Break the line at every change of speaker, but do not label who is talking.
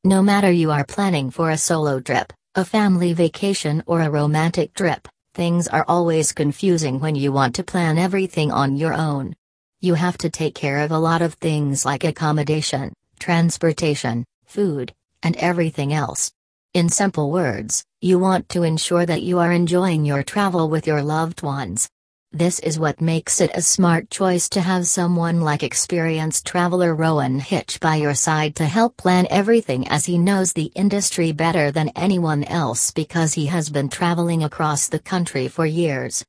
No matter you are planning for a solo trip, a family vacation, or a romantic trip, things are always confusing when you want to plan everything on your own. You have to take care of a lot of things like accommodation, transportation, food, and everything else. In simple words, you want to ensure that you are enjoying your travel with your loved ones. This is what makes it a smart choice to have someone like experienced traveler Rowan Hitch by your side to help plan everything, as he knows the industry better than anyone else because he has been traveling across the country for years.